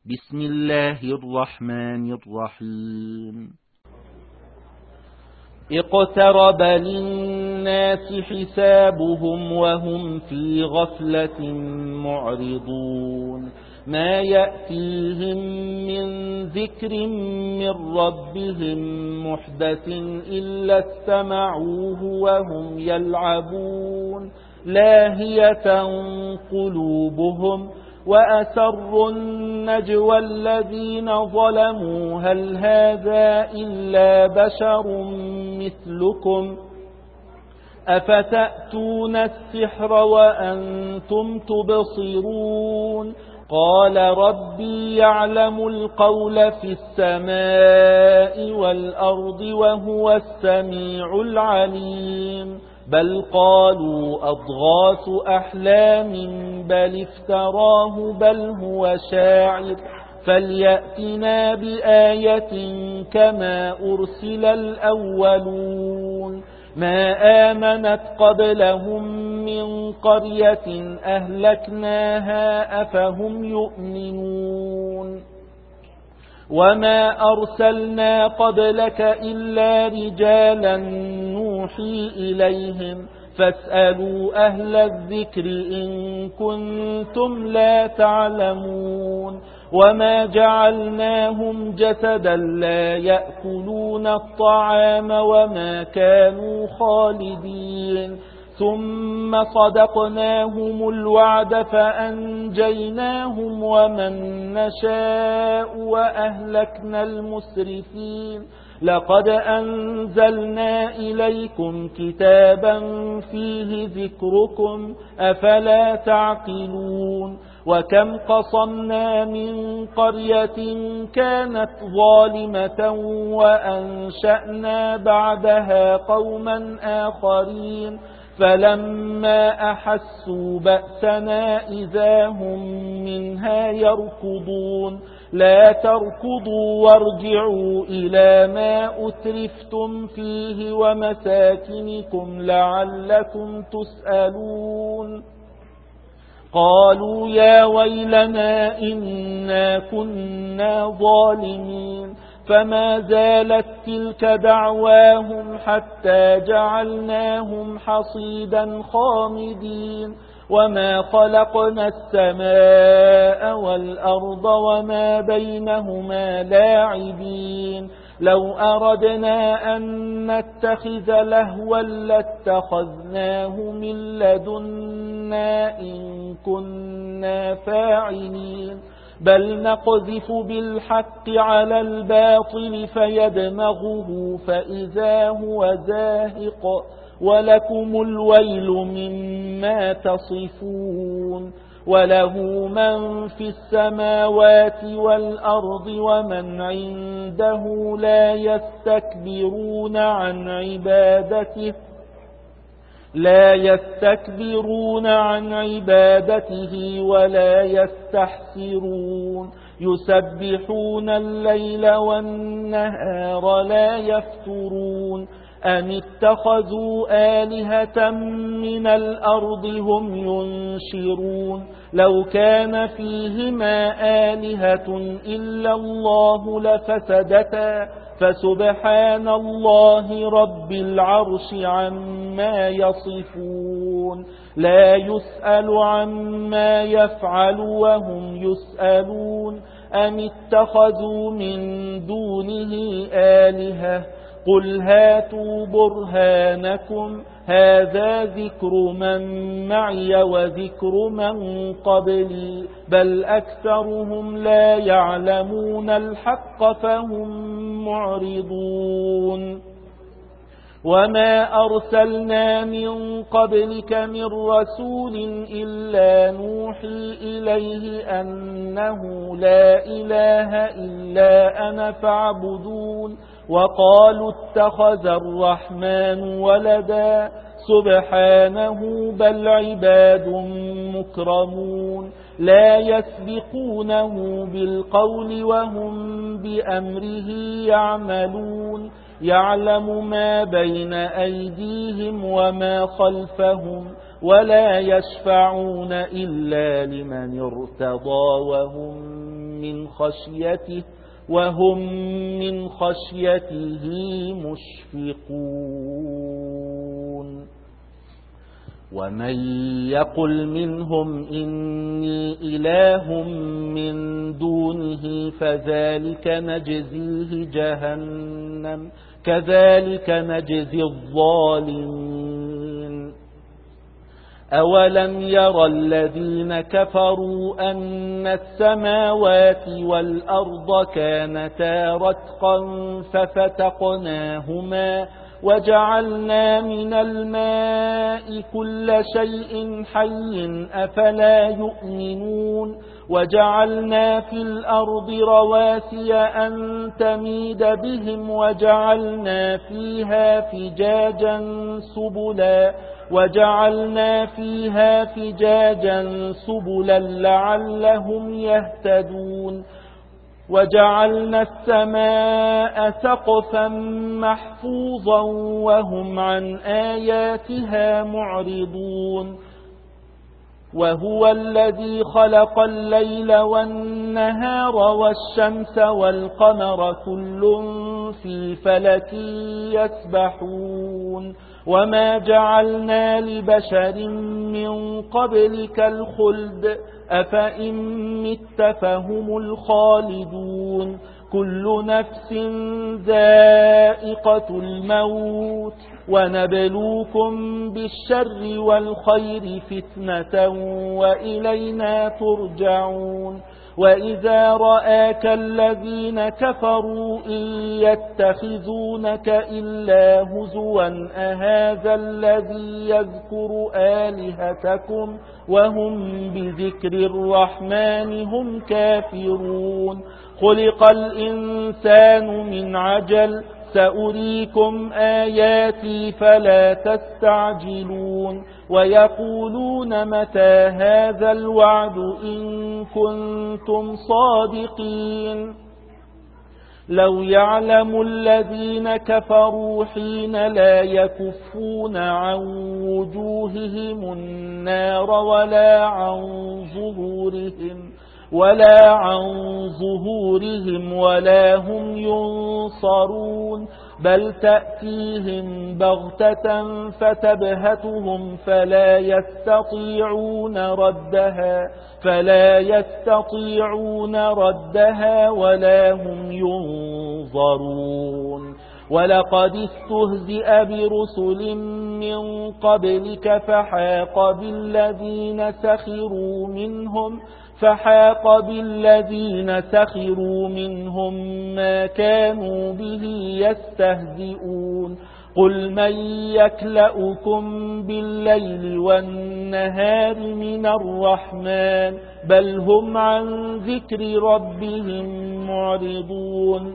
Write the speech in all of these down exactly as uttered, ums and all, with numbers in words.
بسم الله الرحمن الرحيم. اقترب للناس حسابهم وهم في غفلة معرضون. ما يأتيهم من ذكر من ربهم محدث إلا استمعوه وهم يلعبون لاهية قلوبهم وأسروا النجوى الذين ظلموا هل هذا إلا بشر مثلكم أفتأتون السحر وأنتم تبصرون قال ربي يعلم القول في السماء والأرض وهو السميع العليم بل قالوا أضغاث أحلام بل افتراه بل هو شاعر فليأتنا بآية كما أرسل الأولون. ما آمنت قبلهم من قرية أهلكناها أفهم يؤمنون. وما أرسلنا قبلك إلا رجالا نوحي إليهم فاسألوا أهل الذكر إن كنتم لا تعلمون. وما جعلناهم جسدا لا يأكلون الطعام وما كانوا خالدين ثم صدقناهم الوعد فأنجيناهم ومن نشاء وأهلكنا المسرفين. لقد أنزلنا إليكم كتابا فيه ذكركم أفلا تعقلون. وكم قصمنا من قرية كانت ظالمة وأنشأنا بعدها قوما آخرين فلما أحسوا بأسنا إذا هم منها يركضون. لا تركضوا وارجعوا إلى ما أترفتم فيه ومساكنكم لعلكم تسألون. قالوا يا ويلنا إنا كنا ظالمين فما زالت تلك دعواهم حتى جعلناهم حصيدا خامدين. وما خلقنا السماء والأرض وما بينهما لاعبين. لو أردنا أن نتخذ لهوا لاتخذناه من لدنا إن كنا فاعلين بل نقذف بالحق على الباطل فيدمغه فإذا هو زاهق ولكم الويل مما تصفون. وله من في السماوات والأرض ومن عنده لا يستكبرون عن عبادته لا يستكبرون عن عبادته ولا يستحسرون. يسبحون الليل والنهار لا يفترون. أم اتخذوا آلهة من الأرض هم ينشرون. لو كان فيهما آلهة إلا الله لفسدتا فسبحان الله رب العرش عما يصفون. لا يسأل عما يفعل وهم يسألون. أم اتخذوا من دونه آلهة قل هاتوا برهانكم هذا ذكر من معي وذكر من قبلي بل أكثرهم لا يعلمون الحق فهم معرضون. وما أرسلنا من قبلك من رسول إلا نوحي إليه أنه لا إله إلا أنا فاعبدون. وقالوا اتخذ الرحمن ولدا سبحانه بل عباد مكرمون لا يسبقونه بالقول وهم بأمره يعملون. يعلم ما بين أيديهم وما خلفهم ولا يشفعون إلا لمن ارتضى وهم من خشيته وهم من خشيته مشفقون. ومن يقل منهم إني إله من دونه فذلك نجزيه جهنم كذلك نجزي الظالمين. أولم يرى الذين كفروا أن السماوات والأرض كانتا رتقا ففتقناهما وجعلنا من الماء كل شيء حي أفلا يؤمنون. وجعلنا في الأرض رواسي أن تميد بهم وجعلنا فيها فجاجا سبلا وجعلنا فيها فجاجا سبلا لعلهم يهتدون. وجعلنا السماء سقفا محفوظا وهم عن آياتها معرضون. وهو الذي خلق الليل والنهار والشمس والقمر كل في فلك يسبحون. وما جعلنا لبشر من قبلك الخلد أفإن مت فهم الخالدون. كل نفس ذائقة الموت ونبلوكم بالشر والخير فتنة وإلينا ترجعون. وإذا رآك الذين كفروا إن يتخذونك إلا هزوا أهذا الذي يذكر آلهتكم وهم بذكر الرحمن هم كافرون. خلق الإنسان من عجل سأريكم آياتي فلا تستعجلون. ويقولون متى هذا الوعد إن كنتم صادقين. لو يعلم الذين كفروا حين لا يكفون عن وجوههم النار ولا عن ظهورهم ولا عن ظهورهم ولا هم ينصرون. بل تأتيهم بغتة فتبهتهم فلا يستطيعون ردها فلا يستطيعون ردها ولا هم ينظرون. ولقد استهزئ برسل من قبلك فحاق بالذين سخروا منهم فحاق بالذين سخروا منهم ما كانوا به يستهزئون. قل من يكلؤكم بالليل والنهار من الرحمن بل هم عن ذكر ربهم معرضون.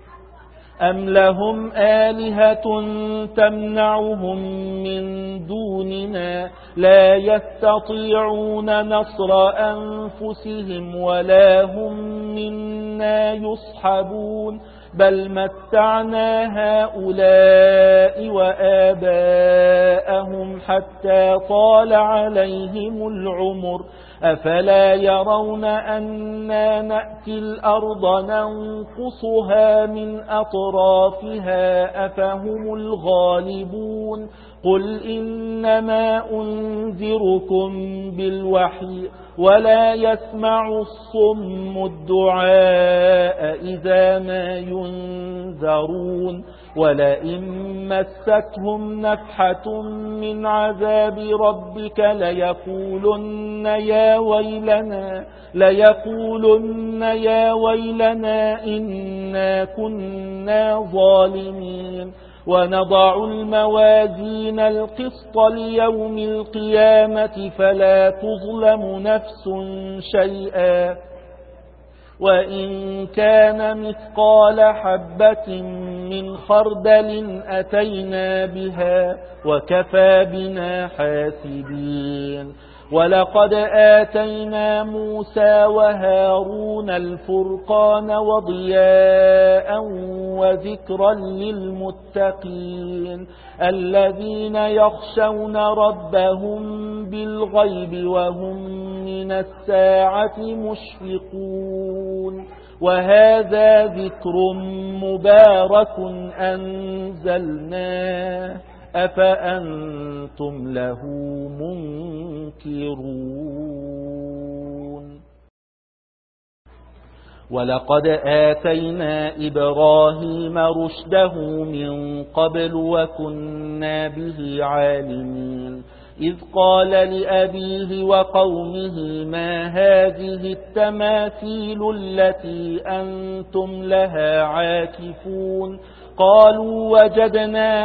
أم لهم آلهة تمنعهم من دوننا لا يستطيعون نصر أنفسهم ولا هم منا يصحبون. بل متعنا هؤلاء وآباءهم حتى طال عليهم العمر أفلا يرون أنا نأتي الأرض ننقصها من أطرافها أفهم الغالبون. قل إنما أنذركم بالوحي ولا يسمع الصم الدعاء إذا ما ينذرون. ولئن مستهم نفحة من عذاب ربك ليقولن يا ويلنا ليقولن يا ويلنا إنا كنا ظالمين. ونضع الموازين القسط ليوم القيامة فلا تظلم نفس شيئا وإن كان مثقال حبة من خردل أتينا بها وكفى بنا حاسبين. ولقد آتينا موسى وهارون الفرقان وضياء وذكرا للمتقين الذين يخشون ربهم بالغيب وهم من الساعة مشفقون. وهذا ذكر مبارك أنزلناه أفأنتم له منكرون ولقد آتينا إبراهيم رشده من قبل وكنا به عالمين إذ قال لأبيه وقومه ما هذه التماثيل التي أنتم لها عاكفون قالوا وجدنا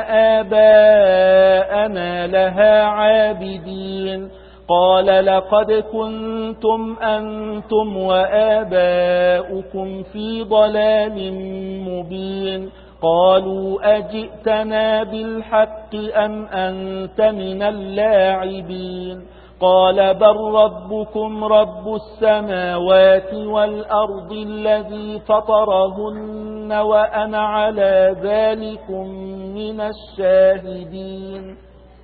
آباءنا لها عابدين قال لقد كنتم أنتم وآباؤكم في ضلال مبين قالوا أجئتنا بالحق أم أنت من اللاعبين قال بل ربكم رب السماوات والأرض الذي فطرهن وأنا على ذلكم من الشاهدين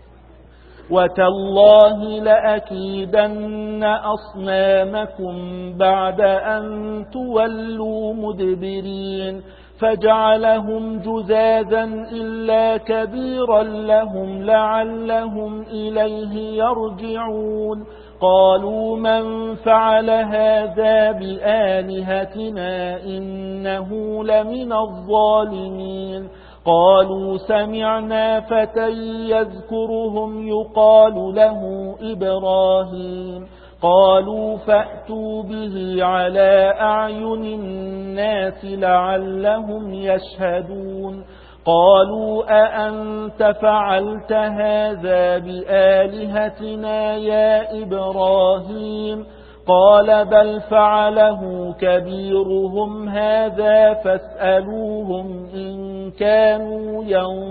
وتالله لأكيدن أصنامكم بعد أن تولوا مدبرين فجعلهم جذاذا إلا كبيرا لهم لعلهم إليه يرجعون قالوا من فعل هذا بآلهتنا إنه لمن الظالمين قالوا سمعنا فتى يذكرهم يقال له إبراهيم قالوا فأتوا به على أعين الناس لعلهم يشهدون قالوا أأنت فعلت هذا بآلهتنا يا إبراهيم قال بل فعله كبيرهم هذا فاسألوهم إن كانوا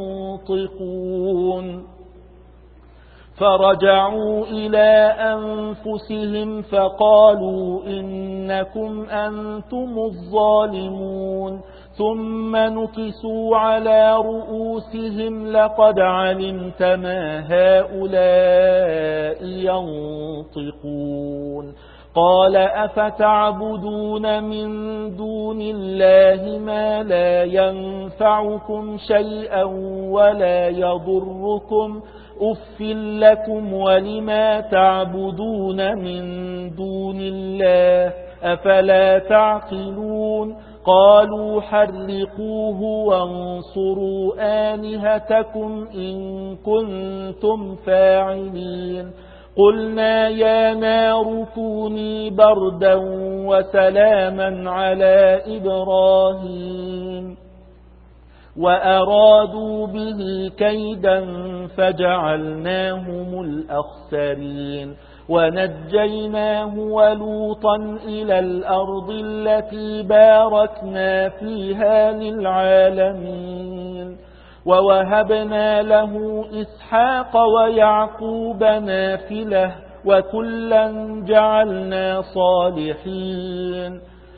ينطقون فرجعوا إلى أنفسهم فقالوا إنكم أنتم الظالمون ثم نكسوا على رؤوسهم لقد علمت ما هؤلاء ينطقون قال أفتعبدون من دون الله ما لا ينفعكم شيئا ولا يضركم أف لكم ولما تعبدون من دون الله أفلا تعقلون قالوا حرقوه وانصروا آلهتكم إن كنتم فاعلين قلنا يا نار كوني بردا وسلاما على إبراهيم وأرادوا به كيدا فجعلناهم الأخسرين ونجيناه ولوطا إلى الأرض التي باركنا فيها للعالمين ووهبنا له إسحاق ويعقوب نافلة وكلا جعلنا صالحين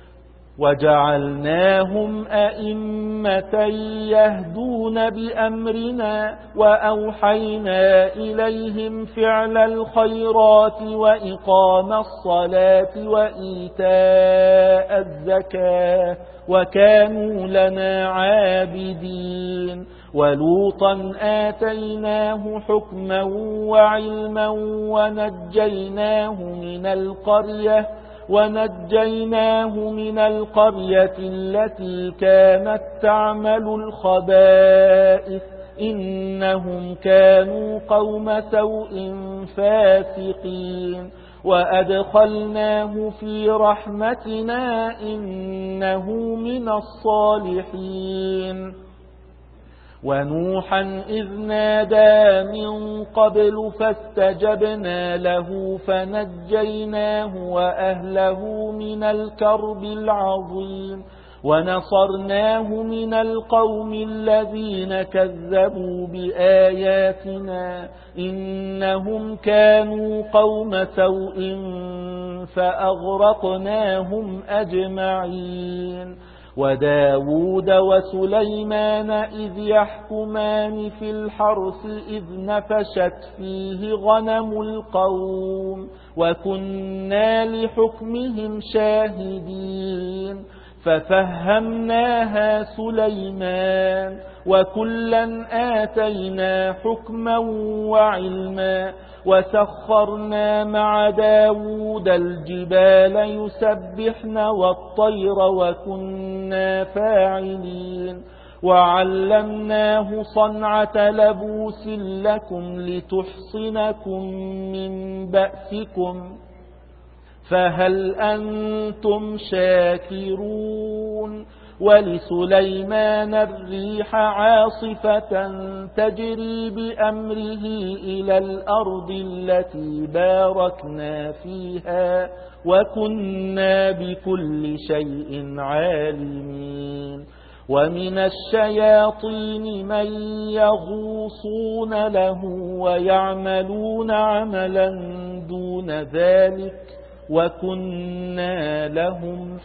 وجعلناهم أئمة يهدون بأمرنا وأوحينا إليهم فعل الخيرات وإقام الصلاة وإيتاء الزكاة وكانوا لنا عابدين ولوطا آتيناه حكما وعلما ونجيناه من القرية ونجيناه من القرية التي كانت تعمل الخبائث إنهم كانوا قوم سوء فاسقين وأدخلناه في رحمتنا إنه من الصالحين ونوحا إذ نادى من قبل فاستجبنا له فنجيناه وأهله من الكرب العظيم ونصرناه من القوم الذين كذبوا بآياتنا إنهم كانوا قوم سوء فأغرقناهم أجمعين وداود وسليمان إذ يحكمان في الحرث إذ نفشت فيه غنم القوم وكنا لحكمهم شاهدين ففهمناها سليمان وكلا آتينا حكما وعلما وسخرنا مع داود الجبال يسبحن والطير وكنا فاعلين وعلمناه صنعة لبوس لكم لتحصنكم من بأسكم فهل أنتم شاكرون ولسليمان الريح عاصفة تجري بأمره إلى الأرض التي باركنا فيها وكنا بكل شيء عالمين ومن الشياطين من يغوصون له ويعملون عملا دون ذلك وكنا لهم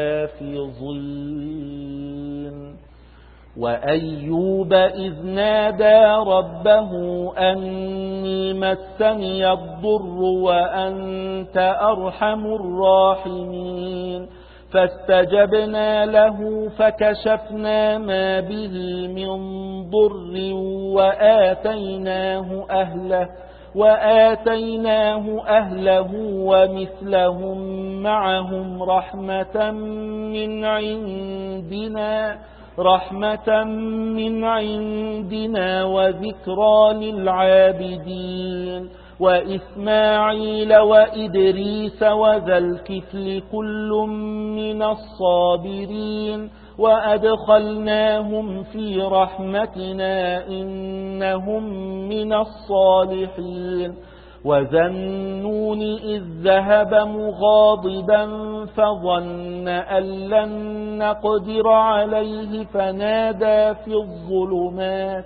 حافظين وأيوب إذ نادى ربه أني مسني الضر وأنت أرحم الراحمين فاستجبنا له فكشفنا ما به من ضر وآتيناه أهله وآتيناه أهله ومثلهم معهم رحمة من عندنا رحمة من عندنا وذكرى للعابدين وإسماعيل وإدريس وذا الكفل كل من الصابرين وأدخلناهم في رحمتنا إنهم من الصالحين وذا النون إذ ذهب مغاضبا فظن أن لن نقدر عليه فنادى في الظلمات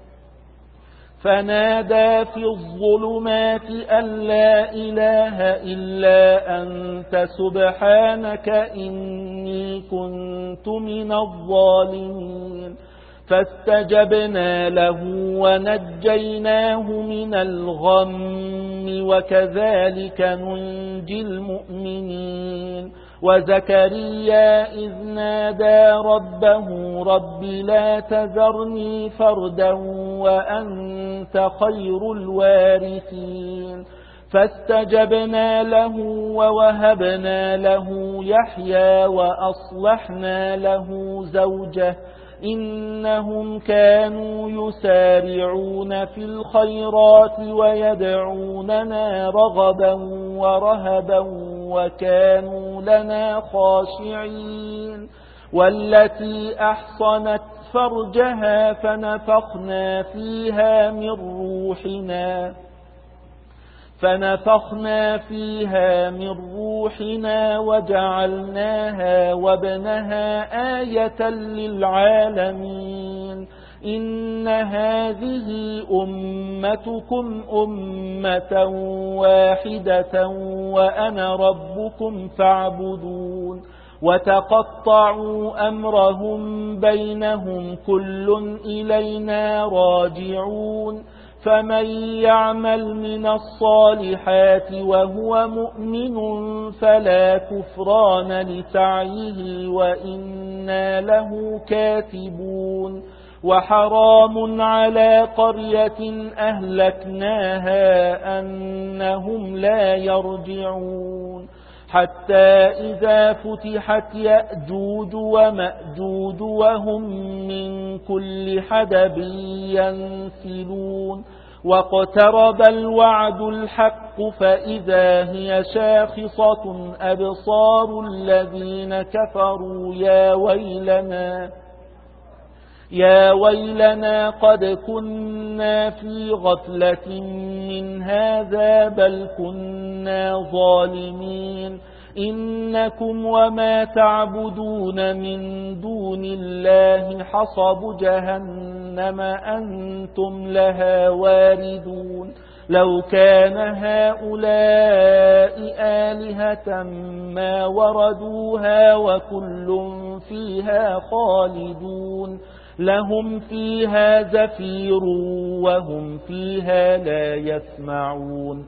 فنادى في الظلمات أن لا إله إلا أنت سبحانك إني كنت من الظالمين فاستجبنا له ونجيناه من الغم وكذلك ننجي المؤمنين وزكريا إذ نادى ربه رب لا تذرني فردا وأنت خير الوارثين فاستجبنا له ووهبنا له يحيى وأصلحنا له زوجه إنهم كانوا يسارعون في الخيرات ويدعوننا رغبا ورهبا وكانوا لنا خاشعين والتي أحصنت فرجها فنفخنا فيها من روحنا فنفخنا فيها من روحنا وجعلناها وابنها آية للعالمين إن هذه أمتكم أمة واحدة وأنا ربكم فاعبدون وتقطعوا أمرهم بينهم كل إلينا راجعون فمن يعمل من الصالحات وهو مؤمن فلا كفران لسعيه وإنا له كاتبون وحرام على قرية أهلكناها أنهم لا يرجعون حتى إذا فتحت يأجوج ومأجوج وهم من كل حدب ينسلون واقترب الوعد الحق فإذا هي شاخصة أبصار الذين كفروا يا ويلنا يا ويلنا قد كنا في غفلة من هذا بل كنا ظالمين إنكم وما تعبدون من دون الله حصب جهنم أنتم لها واردون لو كان هؤلاء آلهة ما وردوها وكل فيها خالدون لهم فيها زفير وهم فيها لا يسمعون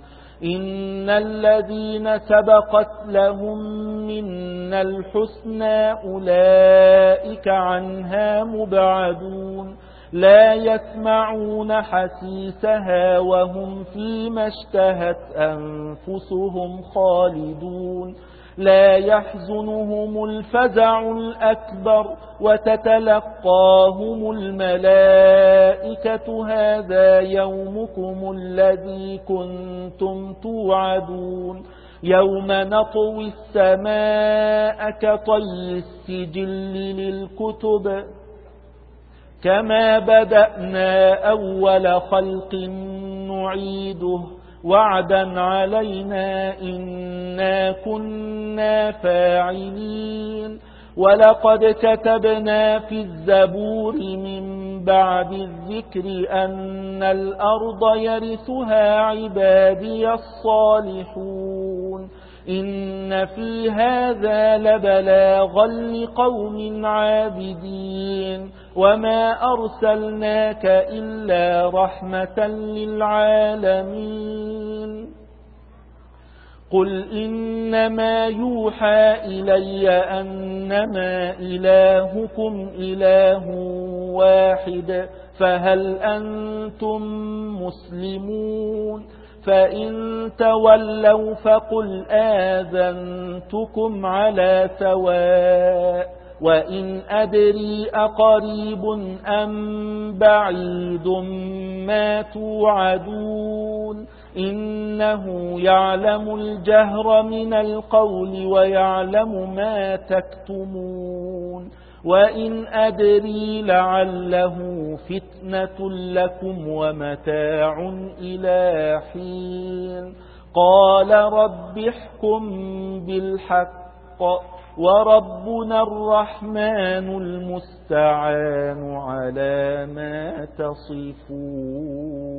إن الذين سبقت لهم منا الحسنى أولئك عنها مبعدون لا يسمعون حسيسها وهم فيما اشتهت أنفسهم خالدون لا يحزنهم الفزع الأكبر وتتلقاهم الملائكة هذا يومكم الذي كنتم توعدون يوم نطوي السماء كطي السجل للكتب كما بدأنا أول خلق نعيده وعدا علينا إنا كنا فاعلين ولقد كتبنا في الزبور من بعد الذكر أن الأرض يرثها عبادي الصالحون إن في هذا لبلاغا لقوم عابدين وما أرسلناك إلا رحمة للعالمين قل إنما يوحى إلي أنما إلهكم إله واحد فهل أنتم مسلمون فإن تولوا فقل آذنتكم على سواء وإن أدري أقريب أم بعيد ما توعدون إنه يعلم الجهر من القول ويعلم ما تكتمون وإن أدري لعله فتنة لكم ومتاع إلى حين قال رب احكم بالحق وربنا الرحمن المستعان على ما تصفون.